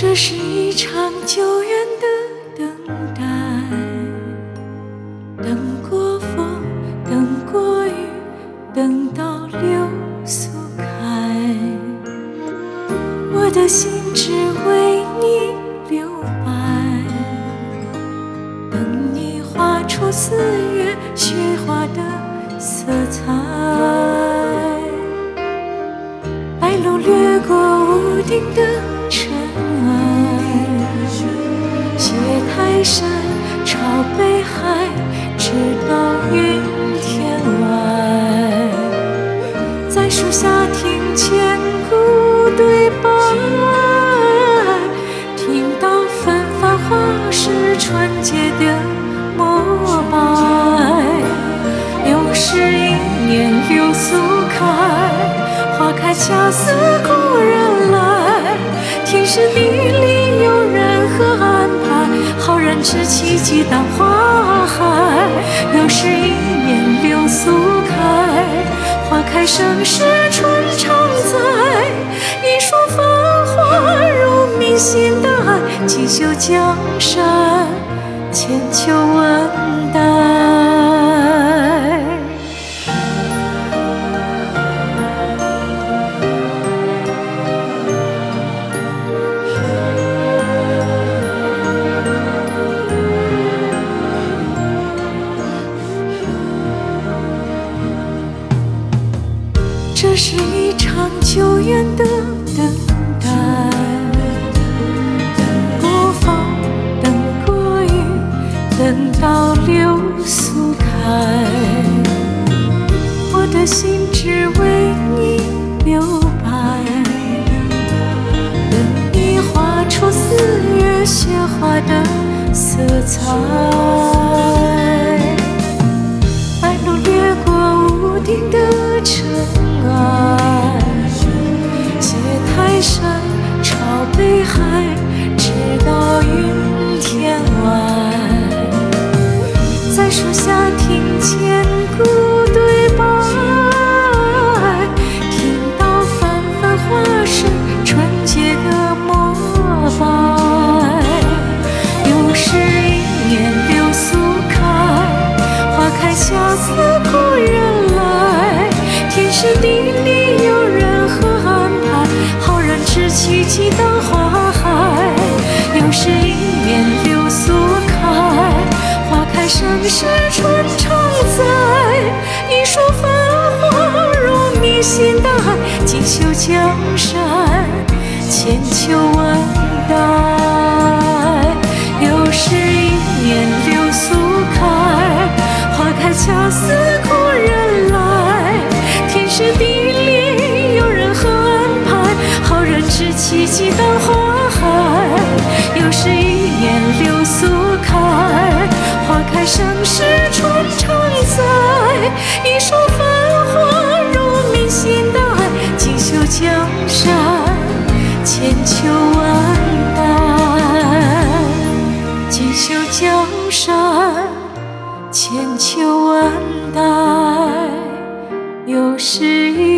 这是一场久远的等待，等过风，等过雨，等到流苏开。我的心只为你留白，等你画出四月雪花的色彩。白鹭掠过屋顶的尘埃，斜泰山朝北海，直到云天外。在树下听千古对白，听到芬芳花时纯洁的膜拜。又是一年流苏开，花开恰似故人来。天时地利有人和安排，好人知其几当花海。又是一年流苏开，花开盛世春常在。一束繁华如明星的爱，锦绣江山，千秋万代。这是一场久远的等待，等过风，等过雨，等到流苏开。我的心只为你留白，等你画出四月雪花的色彩。白鹭掠过屋顶的尘埃，斜泰山朝北海，直到云天外。在树下听千古对白，听到泛泛花时纯洁的膜拜。又是一年流苏开，花开恰似故人来。天时地利有人和安排，好人知其几当花海。又是一年流苏开，花开盛世春常在。一束繁华如明星的爱，锦绣江山，千秋万代。又是一年流苏开，花开恰似故人来。天时地利有人和安排，好人知其几当花海。又是一年流苏开，花开盛世春常在。一束繁华如明星的爱，锦绣江山，千秋万代。锦绣江山，千秋万代。又是一